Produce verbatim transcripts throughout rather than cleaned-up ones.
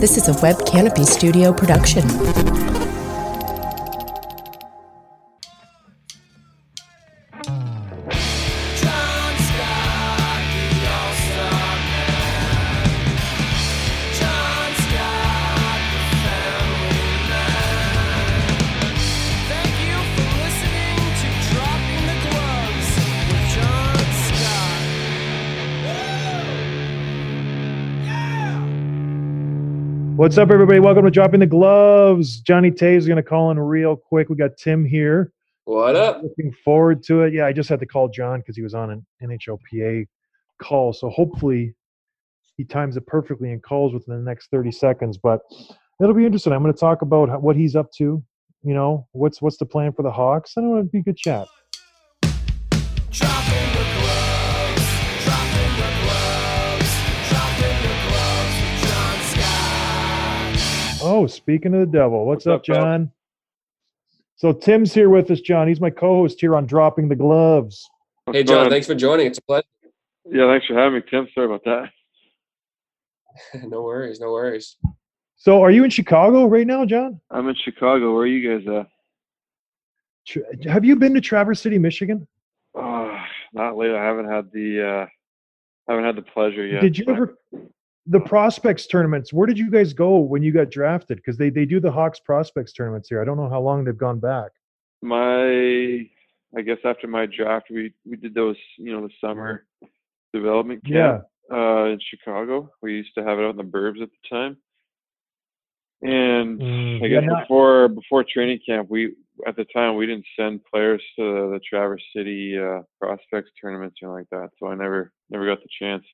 This is a Web Canopy Studio production. What's up, everybody? Welcome to Dropping the Gloves. Johnny Tay is going to call in real quick. We got Tim here. What up? Looking forward to it. Yeah, I just had to call John because he was on an N H L P A call. So hopefully he times it perfectly and calls within the next thirty seconds. But it'll be interesting. I'm going to talk about how, what he's up to. You know, what's what's the plan for the Hawks? I know it'd be a good chat. Dropping the gloves, dropping the gloves, dropping the gloves with John Scott. Oh, speaking of the devil, what's, What's up, up, Bill? John? So Tim's here with us, John. He's my co-host here on Dropping the Gloves. Hey, What's John, going on? thanks for joining. It's a pleasure. Yeah, thanks for having me, Tim. Sorry about that. No worries, no worries. So are you in Chicago right now, John? I'm in Chicago. Where are you guys at? Tra- Have you been to Traverse City, Michigan? Oh, not late. I haven't had the uh, haven't had the pleasure yet. Did you but- ever the prospects tournaments? Where did you guys go when you got drafted? Because they, they do the Hawks prospects tournaments here. I don't know how long they've gone back. My, I guess after my draft, we we did those, you know, the summer development camp uh, in Chicago. We used to have it out in the burbs at the time. And Mm, I yeah, guess not- before before training camp, we at the time we didn't send players to the Traverse City uh, prospects tournaments or like that. So I never never got the chance.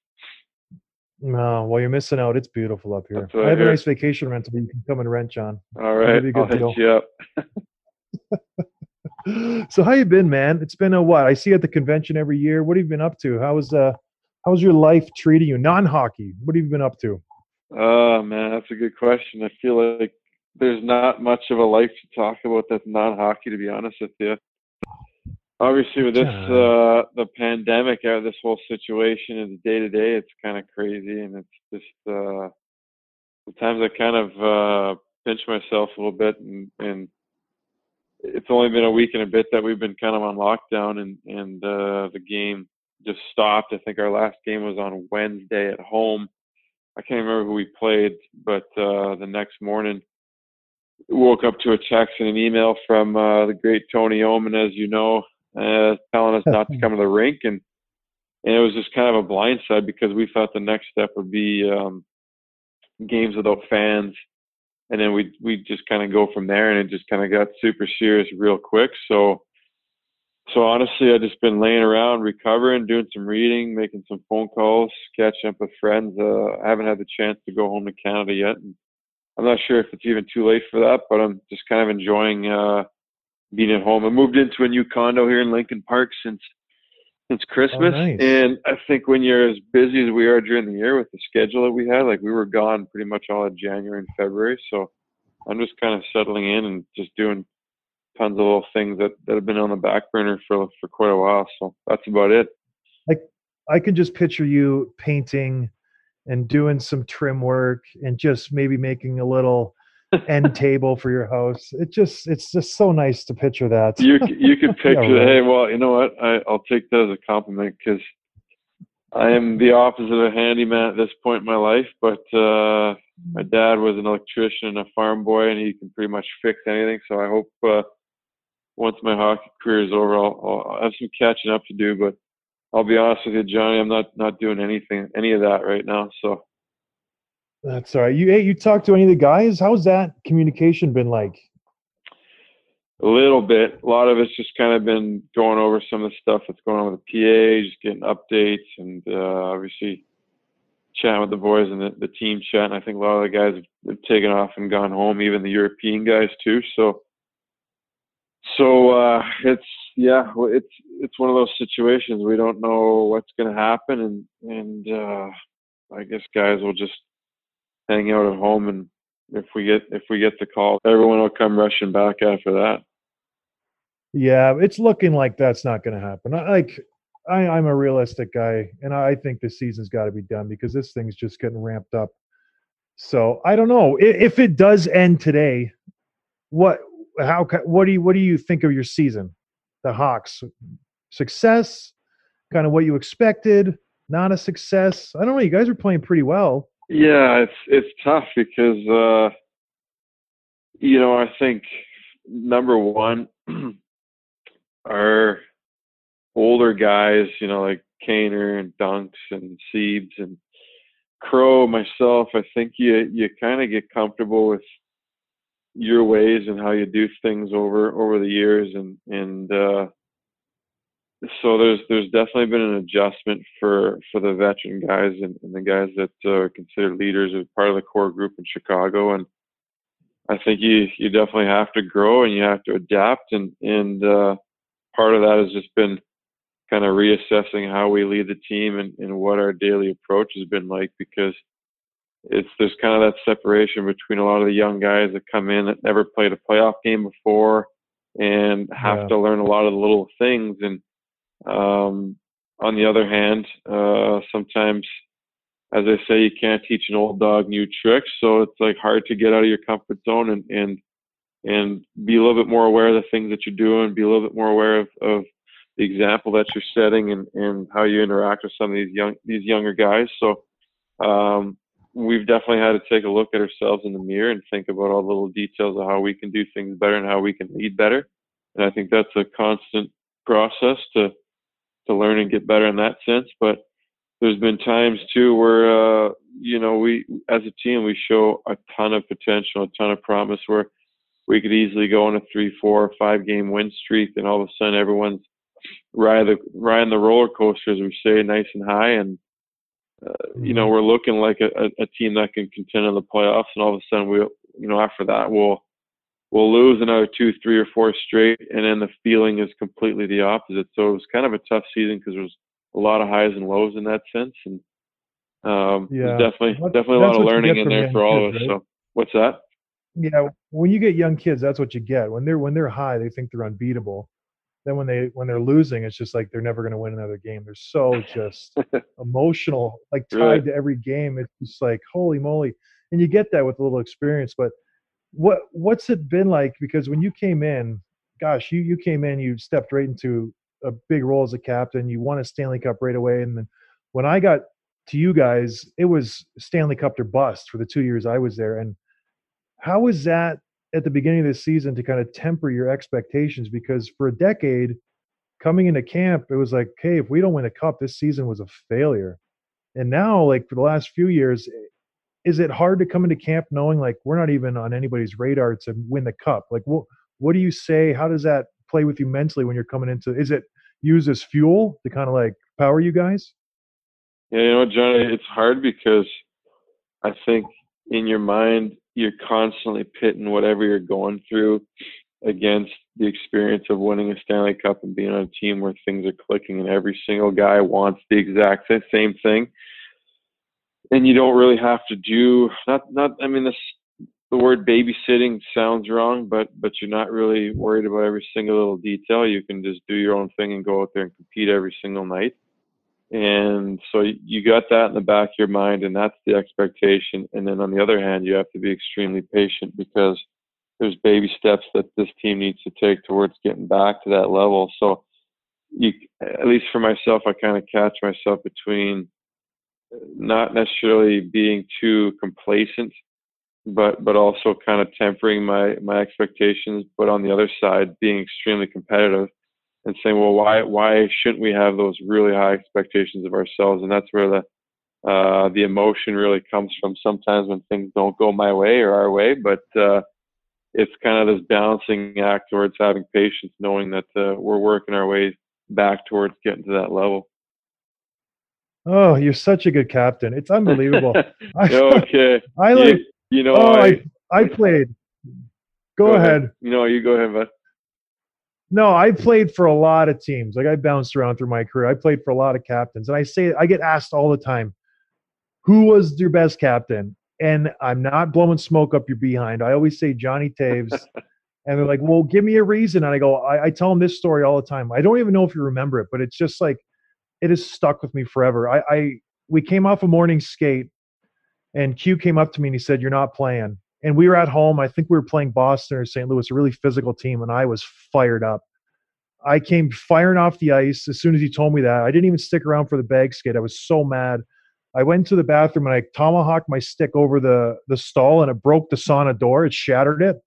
No, well, you're missing out. It's beautiful up here. That's what I I have a hear. nice vacation rental, but you can come and rent, John. All right, give you a I'll good hit deal. you up. So how you been, man? It's been a what? I see you at the convention every year. What have you been up to? How's uh how's your life treating you? Non-hockey. What have you been up to? Oh man, that's a good question. I feel like there's not much of a life to talk about that's non-hockey, to be honest with you. Obviously, with this John. uh, the pandemic, uh, this whole situation is day to day. It's kind of crazy, and it's just uh, sometimes I kind of uh, pinch myself a little bit, and, and it's only been a week and a bit that we've been kind of on lockdown, and and uh, the game just stopped. I think our last game was on Wednesday at home. I can't remember who we played, but uh, the next morning, woke up to a text and an email from uh, the great Tony Omen, as you know, uh, telling us not to come to the rink, and and it was just kind of a blindside because we thought the next step would be um, games without fans, and then we we just kind of go from there, and it just kind of got super serious real quick. So so honestly, I've just been laying around, recovering, doing some reading, making some phone calls, catching up with friends. Uh, I haven't had the chance to go home to Canada yet, and I'm not sure if it's even too late for that, but I'm just kind of enjoying uh, being at home. I moved into a new condo here in Lincoln Park since since Christmas, nice. and I think when you're as busy as we are during the year with the schedule that we had, like we were gone pretty much all of January and February, so I'm just kind of settling in and just doing tons of little things that, that have been on the back burner for for quite a while. So that's about it. I can just picture you painting and doing some trim work and just maybe making a little end table for your house. It just it's just so nice to picture that. You c- you could picture, Yeah, right. hey, well, you know what? I, I'll take that as a compliment because I am the opposite of a handyman at this point in my life. But uh, my dad was an electrician and a farm boy, and he can pretty much fix anything. So I hope uh, once my hockey career is over, I'll, I'll have some catching up to do. But I'll be honest with you, Johnny, I'm not not doing anything, any of that right now. So. That's all right. You hey, you talked to any of the guys? How's that communication been like? A little bit. A lot of it's just kind of been going over some of the stuff that's going on with the P A, just getting updates, and uh, obviously chatting with the boys and the, the team chat. And I think a lot of the guys have, have taken off and gone home, even the European guys too. So, so uh, it's yeah, well, it's it's one of those situations we don't know what's going to happen, and and uh, I guess guys will just hang out at home, and if we get if we get the call, everyone will come rushing back after that. Yeah, it's looking like that's not going to happen. I, like, I, I'm a realistic guy, and I think the season's got to be done because this thing's just getting ramped up So I don't know I- if it does end today. What how ca- what do you what do you think of your season? The Hawks success, kind of what you expected, not a success. I don't know. You guys are playing pretty well. Yeah, it's it's tough because uh, you know I think number one, our older guys, you know, like Kaner and Dunks and Siebes and Crow, myself, I think you you kind of get comfortable with your ways and how you do things over over the years, and and uh, so there's there's definitely been an adjustment for for the veteran guys and, and the guys that uh, are considered leaders as part of the core group in Chicago, and I think you you definitely have to grow and you have to adapt, and and uh, part of that has just been kind of reassessing how we lead the team and, and what our daily approach has been like, because it's there's kind of that separation between a lot of the young guys that come in that never played a playoff game before and have Yeah. to learn a lot of the little things. And um, on the other hand, uh, sometimes, as I say, you can't teach an old dog new tricks. So it's like hard to get out of your comfort zone and and and be a little bit more aware of the things that you're doing, be a little bit more aware of, of the example that you're setting, and, and how you interact with some of these young these younger guys. So um, we've definitely had to take a look at ourselves in the mirror and think about all the little details of how we can do things better and how we can lead better. And I think that's a constant process to to learn and get better in that sense. But there's been times too where uh, you know we as a team we show a ton of potential, a ton of promise, where we could easily go on a three, four, five game win streak, and all of a sudden everyone's riding the riding the roller coaster, as we say, nice and high, and uh, you know we're looking like a, a, a team that can contend in the playoffs, and all of a sudden we, you know, after that we'll we'll lose another two, three, or four straight, and then the feeling is completely the opposite. So it was kind of a tough season because there was a lot of highs and lows in that sense, and um, Yeah. there's definitely What- definitely a lot that's of what you learning get in from there young for all of kids, us. right? So what's that? Yeah, when you get young kids, that's what you get. When they're when they're high, they think they're unbeatable. Then when they when they're losing, it's just like they're never going to win another game. They're so just emotional, like tied Right. to every game. It's just like holy moly, and you get that with a little experience. But what what's it been like? Because when you came in, gosh, you you came in, you stepped right into a big role as a captain. You won a Stanley Cup right away, and then when I got to you guys, it was Stanley Cup or bust for the two years I was there. And how was that at the beginning of the season to kind of temper your expectations? Because for a decade, coming into camp, it was like, hey, if we don't win a cup, this season was a failure. And now, like for the last few years, is it hard to come into camp knowing like we're not even on anybody's radar to win the cup? Like, what what do you say? How does that play with you mentally when you're coming into? Is it used as fuel to kind of like power you guys? Yeah, you know, Johnny, it's hard because I think in your mind you're constantly pitting whatever you're going through against the experience of winning a Stanley Cup and being on a team where things are clicking and every single guy wants the exact same thing. And you don't really have to do not not I mean this the word babysitting sounds wrong, but but you're not really worried about every single little detail. You can just do your own thing and go out there and compete every single night. And so you got that in the back of your mind, and that's the expectation. And then on the other hand, you have to be extremely patient because there's baby steps that this team needs to take towards getting back to that level. So you, at least for myself, I kind of catch myself between not necessarily being too complacent, but but also kind of tempering my my expectations. But on the other side, being extremely competitive and saying, well, why why shouldn't we have those really high expectations of ourselves? And that's where the uh, the emotion really comes from. Sometimes when things don't go my way or our way, but uh, it's kind of this balancing act towards having patience, knowing that uh, we're working our way back towards getting to that level. Oh, you're such a good captain. It's unbelievable. I, Okay. I like. You, you know, oh, I, I I played. Go, go ahead. You know, you go ahead, bud. No, I played for a lot of teams. Like I bounced around through my career. I played for a lot of captains, and I say I get asked all the time, "Who was your best captain?" And I'm not blowing smoke up your behind. I always say Johnny Taves, and they're like, "Well, give me a reason." And I go, I, I tell them this story all the time. I don't even know if you remember it, but it's just like it has stuck with me forever. I, I we came off a morning skate, And Q came up to me and he said, "You're not playing." And we were at home. I think we were playing Boston or Saint Louis, a really physical team, and I was fired up. I came firing off the ice as soon as he told me that. I didn't even stick around for the bag skate. I was so mad. I went to the bathroom and I tomahawked my stick over the the stall, and it broke the sauna door. It shattered it.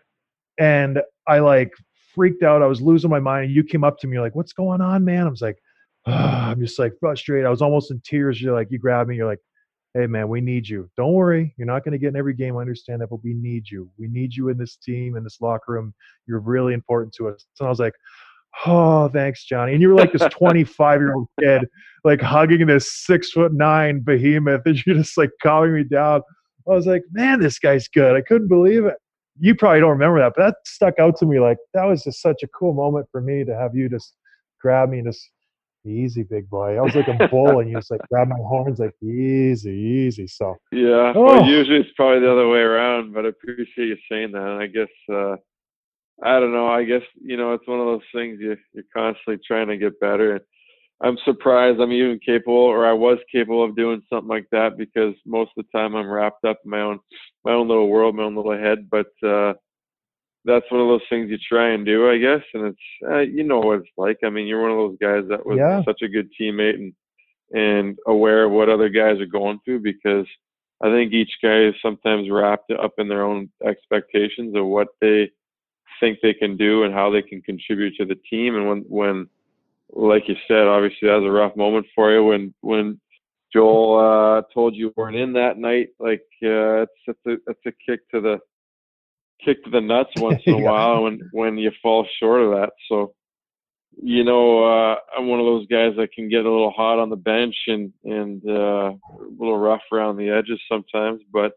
And I like freaked out. I was losing my mind. And you came up to me, you're like, "What's going on, man?" I was like, ah, I'm just like frustrated. I was almost in tears. You're like, you grabbed me. You're like, "Hey, man, we need you. Don't worry. You're not going to get in every game. I understand that, but we need you. We need you in this team, in this locker room. You're really important to us." And I was like, "Oh, thanks, Johnny." And you were like this twenty-five-year-old kid, like hugging this six-foot-nine behemoth, and you're just like calming me down. I was like, "Man, this guy's good." I couldn't believe it. You probably don't remember that, but that stuck out to me. Like, that was just such a cool moment for me to have you just grab me and just, "Easy, big boy." I was like a bull, and you just like grab my horns, like, "Easy, easy." So, Yeah. oh. Well, usually it's probably the other way around, but I appreciate you saying that. And I guess, uh, I don't know. I guess, you know, it's one of those things you, you're constantly trying to get better. And I'm surprised I'm even capable, or I was capable of doing something like that, because most of the time I'm wrapped up in my own, my own little world, my own little head. But, uh, that's one of those things you try and do, I guess. And it's, uh, you know what it's like. I mean, you're one of those guys that was Yeah. such a good teammate and, and aware of what other guys are going through, because I think each guy is sometimes wrapped up in their own expectations of what they think they can do and how they can contribute to the team. And when, when, like you said, obviously that was a rough moment for you when, when Joel, uh, told you weren't in that night, like, uh, it's, it's a, it's a kick to the, kick to the nuts once in a Yeah. while when, when you fall short of that. So, you know, uh, I'm one of those guys that can get a little hot on the bench and, and, uh, a little rough around the edges sometimes, but,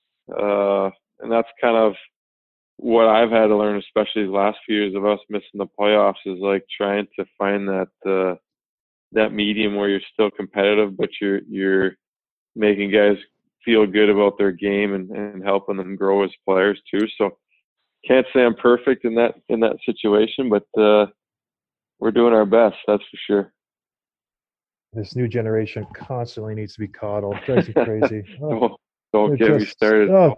uh, and that's kind of what I've had to learn, especially the last few years of us missing the playoffs, is like trying to find that, uh, that medium where you're still competitive, but you're, you're making guys feel good about their game and, and helping them grow as players too. So can't say I'm perfect in that, in that situation, but, uh, we're doing our best. That's for sure. This new generation constantly needs to be coddled. It drives me crazy. Oh, don't don't it get me just- started. oh.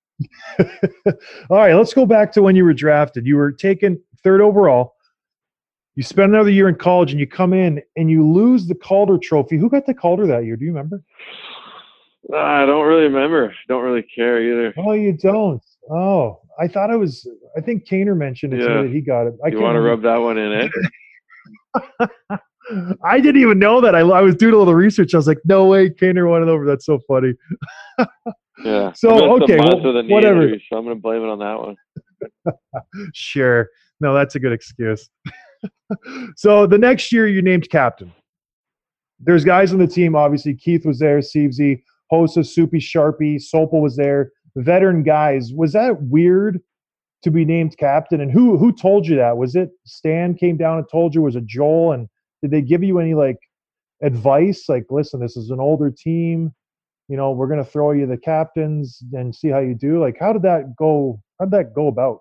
All right, let's go back to when you were drafted. You were taken third overall. You spend another year in college, and you come in and you lose the Calder Trophy. Who got the Calder that year? Do you remember? I don't really remember. Don't really care either. Oh, you don't. Oh, I thought it was. I think Kaner mentioned it to Yeah. me that he got it. I You can't want to remember. rub that one in, eh? I didn't even know that. I, I was doing a little research. I was like, "No way, Kaner won it over." That's so funny. Yeah. So, I missed okay, a month well, with a knee whatever. injury, so I'm going to blame it on that one. Sure. No, that's a good excuse. So the next year you named captain. There's guys on the team, obviously. Keith was there, Sievesy, Hossa, Soupy, Sharpie, Sopel was there. Veteran guys. Was that weird to be named captain? And who who told you that? Was it Stan came down and told you? Was it Joel? And did they give you any like advice? Like, listen, this is an older team. You know, we're going to throw you the captains and see how you do. Like, how did that go? How did that go about?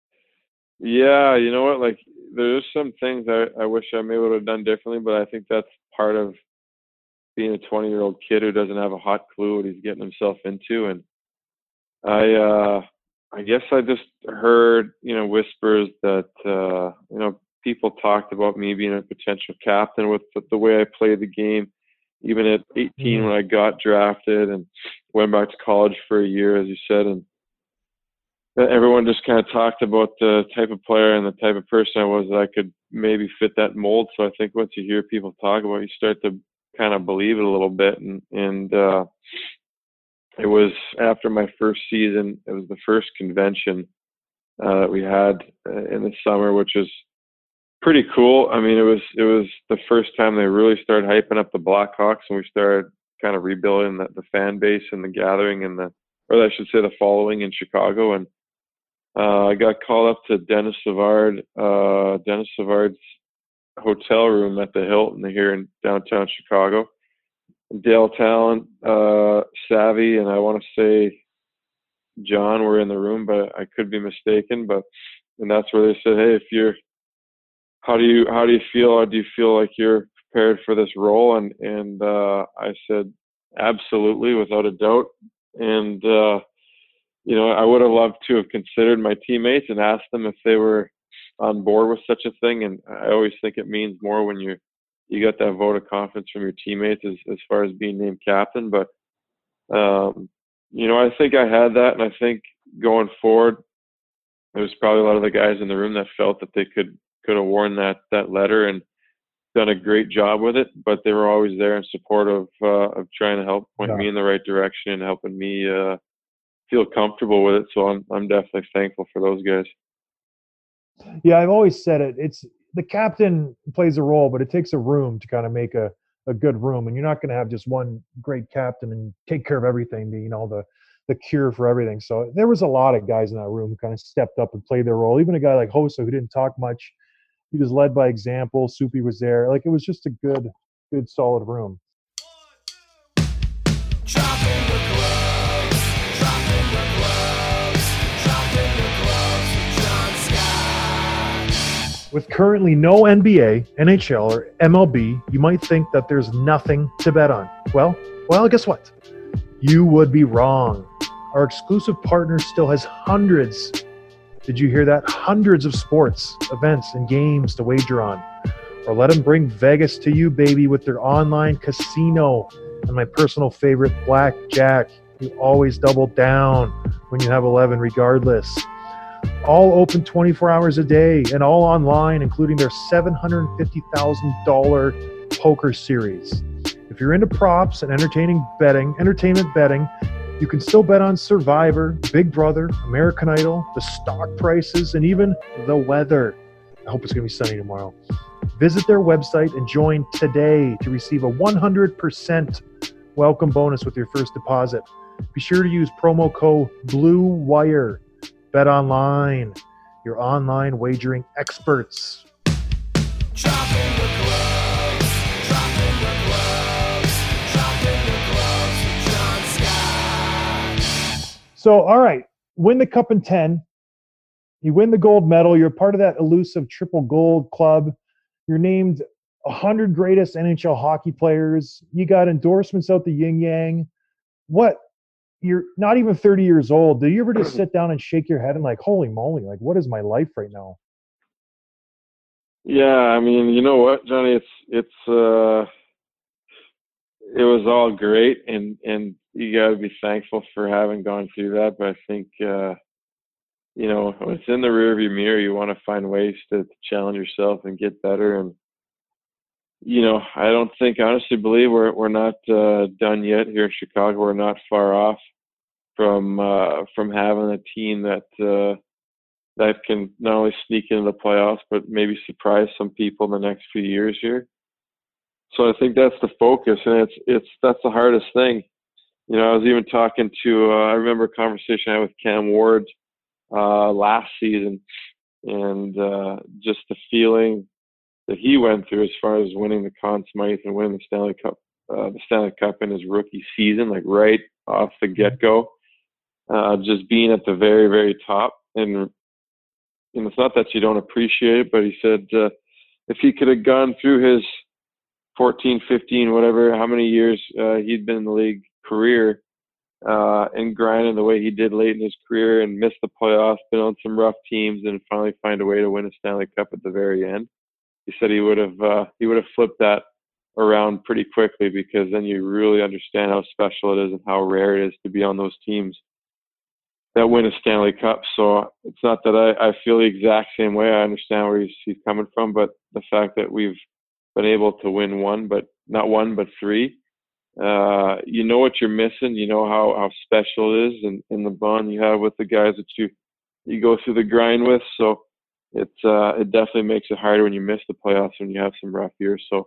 Yeah, you know what? Like, there's some things I, I wish I maybe would have done differently, but I think that's part of being a twenty-year-old kid who doesn't have a hot clue what he's getting himself into. And I, uh, I guess I just heard, you know, whispers that, uh, you know, people talked about me being a potential captain with the, the way I played the game, even at eighteen Mhm. when I got drafted and went back to college for a year, as you said. And everyone just kind of talked about the type of player and the type of person I was, that I could maybe fit that mold. So I think once you hear people talk about it, you start to kind of believe it a little bit. And, and, uh, it was after my first season, it was the first convention, uh, that we had uh, in the summer, which was pretty cool. I mean, it was, it was the first time they really started hyping up the Blackhawks, and we started kind of rebuilding the, the fan base and the gathering and the, or I should say the following in Chicago. And, Uh, I got called up to Dennis Savard, uh, Dennis Savard's hotel room at the Hilton here in downtown Chicago. Dale Talent, uh, Savvy, and I want to say John were in the room, but I could be mistaken. But and that's where they said, "Hey, if you're, how do you how do you feel? Or do you feel like you're prepared for this role?" And and uh, I said, "Absolutely, without a doubt." And uh, you know, I would have loved to have considered my teammates and asked them if they were on board with such a thing. And I always think it means more when you you got that vote of confidence from your teammates as as far as being named captain. But um, you know, I think I had that, and I think going forward, there was probably a lot of the guys in the room that felt that they could could have worn that that letter and done a great job with it, but they were always there in support of uh, of trying to help point Yeah. me in the right direction and helping me uh, feel comfortable with it. So I'm I'm definitely thankful for those guys. Yeah, I've always said it. It's the captain plays a role, but it takes a room to kind of make a, a good room. And you're not going to have just one great captain and take care of everything, the, you know, the the cure for everything. So there was a lot of guys in that room who kind of stepped up and played their role. Even a guy like Hossa who didn't talk much. He was led by example. Soupy was there. Like it was just a good, good, solid room. Dropping the gloves, dropping the gloves, dropping the gloves with John Scott. With currently no N B A, N H L, or M L B, you might think that there's nothing to bet on. Well, well, guess what? You would be wrong. Our exclusive partner still has hundreds, did you hear that? Hundreds of sports, events, and games to wager on. Or let them bring Vegas to you, baby, with their online casino. And my personal favorite, Blackjack. You always double down when you have eleven regardless. All open twenty-four hours a day and all online, including their seven hundred fifty thousand dollars poker series. If you're into props and entertaining betting, entertainment betting, you can still bet on Survivor, Big Brother, American Idol, the stock prices, and even the weather. I hope it's going to be sunny tomorrow. Visit their website and join today to receive a one hundred percent welcome bonus with your first deposit. Be sure to use promo code BLUEWIRE. Bet online, your online wagering experts. Dropping the gloves, dropping the gloves, dropping the gloves with John Scott. So, all right, win the cup in ten. You win the gold medal. You're part of that elusive triple gold club. You're named one hundred greatest N H L hockey players. You got endorsements out the yin yang. What? You're not even thirty years old. Do you ever just sit down and shake your head and like, holy moly, like what is my life right now? Yeah, I mean, you know what, Johnny? It's it's uh, it was all great, and and you got to be thankful for having gone through that. But I think uh, you know, when it's in the rearview mirror, you want to find ways to, to challenge yourself and get better. And you know, I don't think, honestly, believe we're we're not uh, done yet here in Chicago. We're not far off from uh, from having a team that uh, that can not only sneak into the playoffs, but maybe surprise some people in the next few years here. So I think that's the focus, and it's it's that's the hardest thing. You know, I was even talking to uh, I remember a conversation I had with Cam Ward uh, last season, and uh, just the feeling that he went through as far as winning the Conn Smythe and winning the Stanley Cup, uh, the Stanley Cup in his rookie season, like right off the get-go, uh, just being at the very, very top. And, and it's not that you don't appreciate it, but he said uh, if he could have gone through his fourteen, fifteen, whatever, how many years uh, he'd been in the league career uh, and grinding the way he did late in his career and missed the playoffs, been on some rough teams, and finally find a way to win a Stanley Cup at the very end. He said he would have uh, he would have flipped that around pretty quickly, because then you really understand how special it is and how rare it is to be on those teams that win a Stanley Cup. So it's not that I, I feel the exact same way. I understand where he's, he's coming from, but the fact that we've been able to win one, but not one, but three, uh, you know what you're missing. You know how, how special it is, and, and the bond you have with the guys that you you go through the grind with. So It's uh, it definitely makes it harder when you miss the playoffs, when you have some rough years. So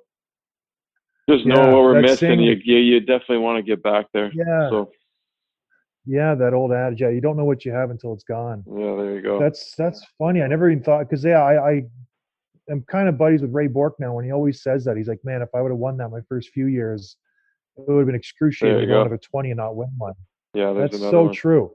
just know Yeah, what we're that missing. same- You, you you definitely want to get back there. Yeah. So Yeah, that old adage. Yeah, you don't know what you have until it's gone. yeah, there you go. That's that's funny. I never even thought, because yeah, I, I am kind of buddies with Ray Bork now, and he always says that. He's like, man, if I would have won that my first few years, it would have been excruciating There you to go go. out of a twenty and not win one. yeah, there's That's another so one. true.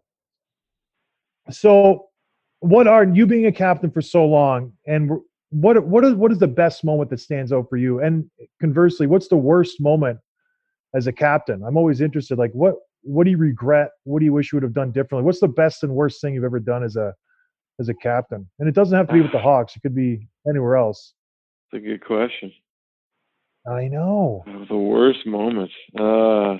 So, what are you being a captain for so long, and what what is what is the best moment that stands out for you? And conversely, what's the worst moment as a captain? I'm always interested. Like, what what do you regret? What do you wish you would have done differently? What's the best and worst thing you've ever done as a as a captain? And it doesn't have to be with the Hawks. It could be anywhere else. It's a good question. I know. The worst moments. Uh,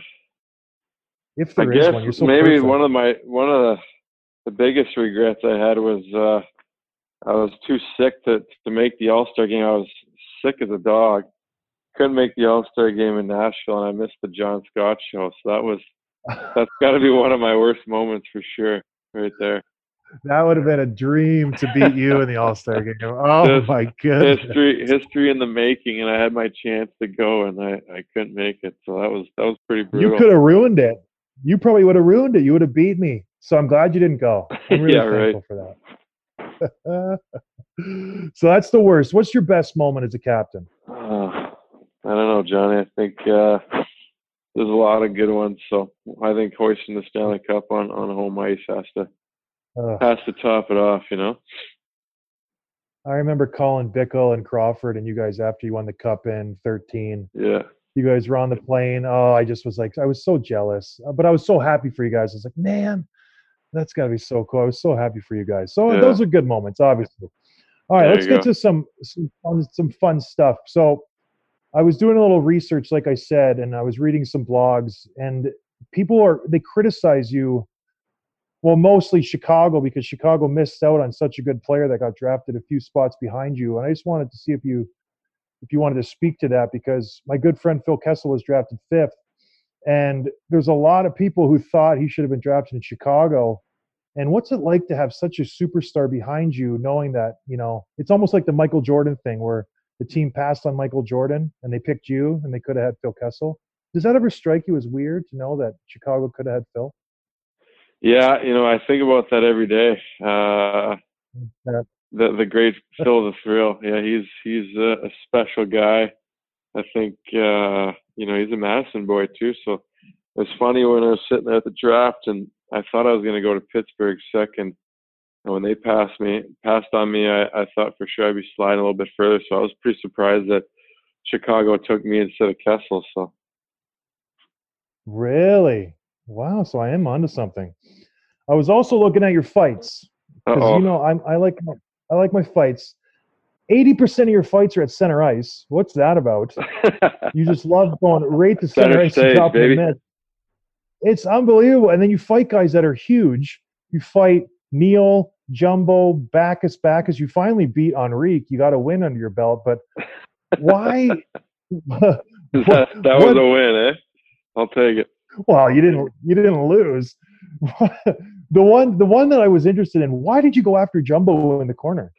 If I there is guess one, you're so maybe perfect. one of my one of the, the biggest regrets I had was uh, I was too sick to to make the All Star game. I was sick as a dog. Couldn't make the All Star game in Nashville, and I missed the John Scott show. So that was that's got to be one of my worst moments for sure, right there. That would have been a dream to beat you in the All Star game. Oh Just my goodness! History, history in the making, and I had my chance to go, and I, I couldn't make it. So that was that was pretty brutal. You could have ruined it. You probably would have ruined it. You would have beat me. So I'm glad you didn't go. I'm really Yeah, right. thankful for that. So that's the worst. What's your best moment as a captain? Uh, I don't know, Johnny. I think uh, there's a lot of good ones. So I think hoisting the Stanley Cup on, on home ice has to Uh, has to top it off. You know. I remember calling Bickle and Crawford and you guys after you won the cup in thirteen. Yeah. You guys were on the plane. Oh, I just was like, I was so jealous, but I was so happy for you guys. I was like, man, that's got to be so cool. I was so happy for you guys. So Yeah. those are good moments, obviously. All right, There let's you get go. to some some fun, some fun stuff. So I was doing a little research, like I said, and I was reading some blogs, and people are they criticize you. Well, mostly Chicago, because Chicago missed out on such a good player that got drafted a few spots behind you. And I just wanted to see if you if you wanted to speak to that, because my good friend Phil Kessel was drafted fifth, and there's a lot of people who thought he should have been drafted in Chicago. And what's it like to have such a superstar behind you, knowing that, you know, it's almost like the Michael Jordan thing where the team passed on Michael Jordan and they picked you and they could have had Phil Kessel. Does that ever strike you as weird to know that Chicago could have had Phil? Yeah, you know, I think about that every day. Uh, Yeah. the the great Phil the Thrill. Yeah, he's he's a, a special guy. I think uh, you know, he's a Madison boy too. So it was funny when I was sitting there at the draft and I thought I was going to go to Pittsburgh second. And when they passed me, passed on me, I, I thought for sure I'd be sliding a little bit further. So I was pretty surprised that Chicago took me instead of Kessel. So Really? Wow. So I am onto something. I was also looking at your fights, because uh-oh. you know I'm, I like my, I like my fights. eighty percent of your fights are at center ice. What's that about? You just love going right to center, Center ice stage, and dropping baby. the mitt. It's unbelievable. And then you fight guys that are huge. You fight Neil, Jumbo, Bacchus, Bacchus. You finally beat Enrique. You got a win under your belt. But why? that, that was what- a win, eh? I'll take it. Well, you didn't. You didn't lose. the one, the one that I was interested in. Why did you go after Jumbo in the corner?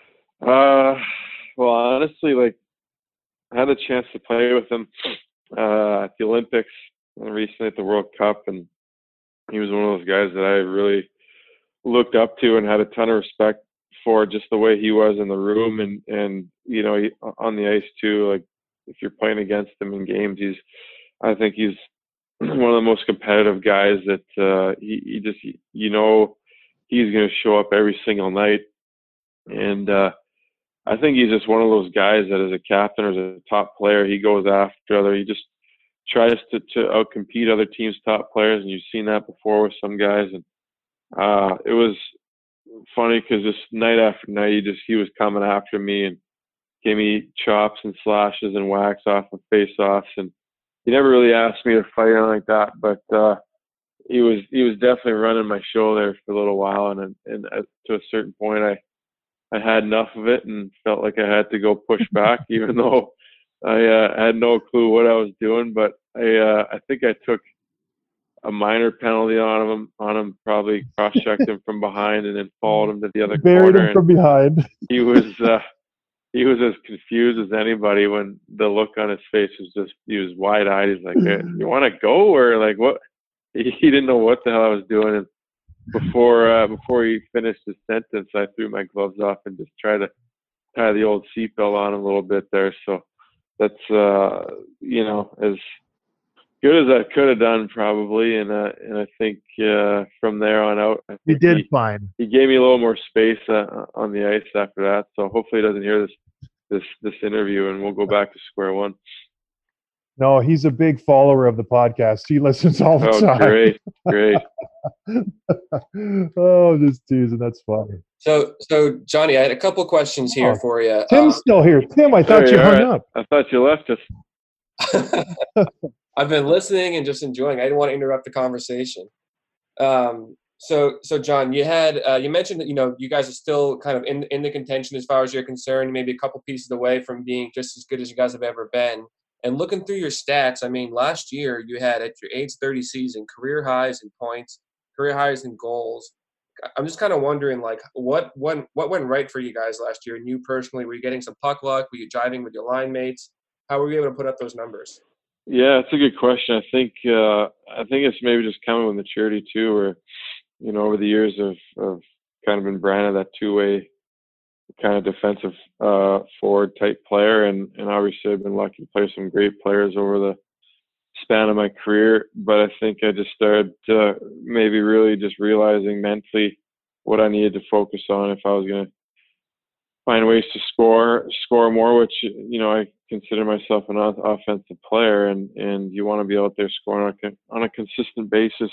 Uh, well, honestly, like I had a chance to play with him uh, at the Olympics and recently at the World Cup, and he was one of those guys that I really looked up to and had a ton of respect for, just the way he was in the room and and you know, he, on the ice too. Like if you're playing against him in games, he's I think he's one of the most competitive guys that uh, he, he just you know he's going to show up every single night, and uh, I think he's just one of those guys that as a captain or as a top player, he goes after other. He just tries to, to outcompete other teams' top players, and you've seen that before with some guys. And uh, it was funny because just night after night, he just he was coming after me and gave me chops and slashes and whacks off of face-offs, and he never really asked me to fight or anything like that. But uh, he was he was definitely running my show there for a little while, and and uh, to a certain point, I. I had enough of it and felt like I had to go push back, even though I uh, had no clue what I was doing. But I, uh, I think I took a minor penalty on him. On him, probably cross-checked him from behind and then followed him to the other Buried corner. him from behind. He was uh, he was as confused as anybody when the look on his face was just he was wide-eyed. He's like, hey, "You want to go or like what?" He, he didn't know what the hell I was doing. And Before uh, before he finished his sentence, I threw my gloves off and just tried to tie the old seatbelt on him a little bit there. So that's uh, you know, as good as I could have done probably, and uh, and I think uh, from there on out, I You think did he, fine. he gave me a little more space uh, on the ice after that. So hopefully he doesn't hear this this this interview, and we'll go back to square one. No, he's a big follower of the podcast. He listens all the Oh, time. great, great. Oh, just teasing. That's funny. So, so Johnny, I had a couple questions here Oh, for you. Tim's still here. Tim, I thought Hey, you all hung right. up. I thought you left us. Um, I've been listening and just enjoying. I didn't want to interrupt the conversation. Um, so, so John, you had uh, you mentioned that you know you guys are still kind of in in the contention as far as you're concerned, maybe a couple pieces away from being just as good as you guys have ever been. And looking through your stats, I mean, last year you had at your age thirty season career highs in points, career highs in goals. I'm just kind of wondering, like, what went what went right for you guys last year? And you personally, were you getting some puck luck? Were you driving with your line mates? How were you able to put up those numbers? Yeah, it's a good question. I think uh, I think it's maybe just coming with maturity too, where you know over the years of of kind of been branded that two way kind of defensive uh, forward type player, and and obviously I've been lucky to play some great players over the span of my career. But I think I just started uh, maybe really just realizing mentally what I needed to focus on if I was going to find ways to score score more, which you know I consider myself an offensive player, and and you want to be out there scoring on a, on a consistent basis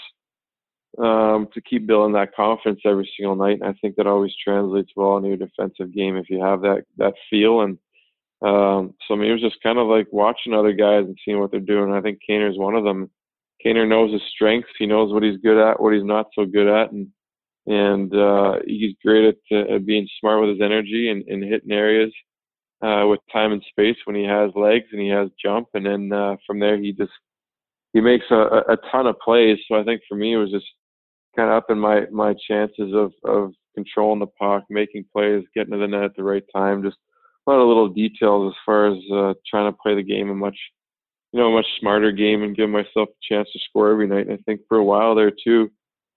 um, to keep building that confidence every single night. And I think that always translates well in your defensive game if you have that that feel. And um, so I mean, it was just kind of like watching other guys and seeing what they're doing. I think Kaner's one of them. Kaner knows his strengths. He knows what he's good at, what he's not so good at, and and uh, he's great at, uh, being smart with his energy and, and hitting areas uh, with time and space when he has legs and he has jump. And then uh, from there, he just he makes a, a ton of plays. So I think for me, it was just kind of upping my my chances of of controlling the puck, making plays, getting to the net at the right time. Just a lot of little details as far as uh, trying to play the game a much you know a much smarter game and give myself a chance to score every night. And I think for a while there too,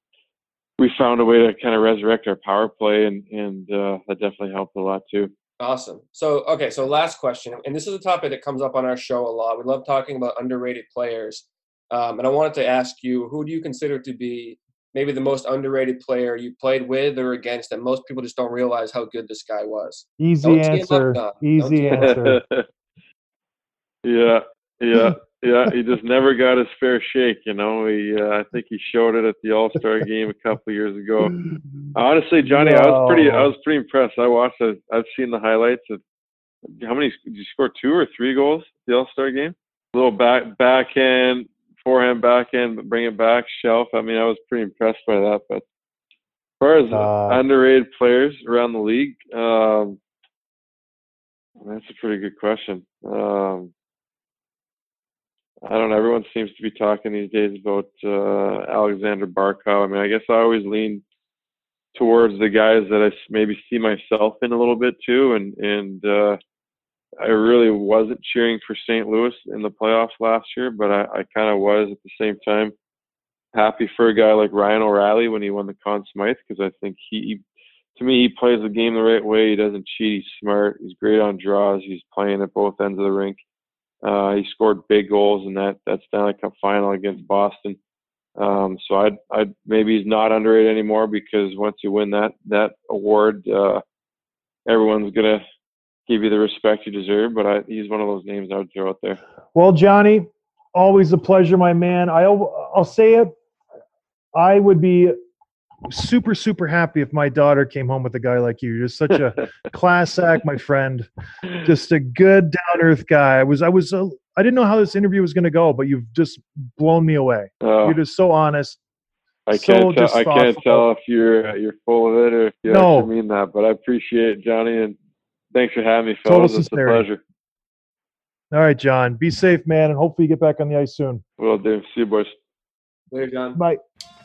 we found a way to kind of resurrect our power play, and and uh, that definitely helped a lot too. Awesome. So, okay, so last question, and this is a topic that comes up on our show a lot. We love talking about underrated players, um, and I wanted to ask you, who do you consider to be maybe the most underrated player you played with or against that most people just don't realize how good this guy was? Easy Don't tee him answer. up, Don. Don't Easy tee him up. answer. yeah, yeah, yeah. He just never got his fair shake. You know, he uh, I think he showed it at the All Star game a couple of years ago. Honestly, Johnny, I was pretty I was pretty impressed. I watched it. I've seen the highlights of how many did you score? Two or three goals at the All Star game? A little back backhand, forehand, backhand, bring it back, shelf. I mean, I was pretty impressed by that. But as far as Uh, underrated players around the league, um, that's a pretty good question. Um, I don't know. Everyone seems to be talking these days about uh, Alexander Barkov. I mean, I guess I always lean towards the guys that I s- maybe see myself in a little bit too. And and uh, I really wasn't cheering for Saint Louis in the playoffs last year, but I, I kind of was at the same time happy for a guy like Ryan O'Reilly when he won the Conn Smythe, because I think he, to me, he plays the game the right way. He doesn't cheat. He's smart. He's great on draws. He's playing at both ends of the rink. Uh, he scored big goals in that that Stanley Cup final against Boston. Um, so I'd, I'd maybe he's not underrated anymore, because once you win that that award, uh, everyone's gonna give you the respect you deserve. But I, he's one of those names I would throw out there. Well, Johnny, always a pleasure, my man. I, I'll say it. I would be super, super happy if my daughter came home with a guy like you. You're just such a class act, my friend. Just a good, down-earth guy. I was, I was, uh, I didn't know how this interview was going to go, but you've just blown me away. Uh, You're just so honest. I so can't tell. just I can't thoughtful. tell if you're uh, you're full of it or if you No. actually mean that. But I appreciate it, Johnny, and thanks for having me, Total fellas. It's a sincerity. pleasure. All right, John. Be safe, man, and hopefully you get back on the ice soon. Will do. See you, boys. Later, John. Bye.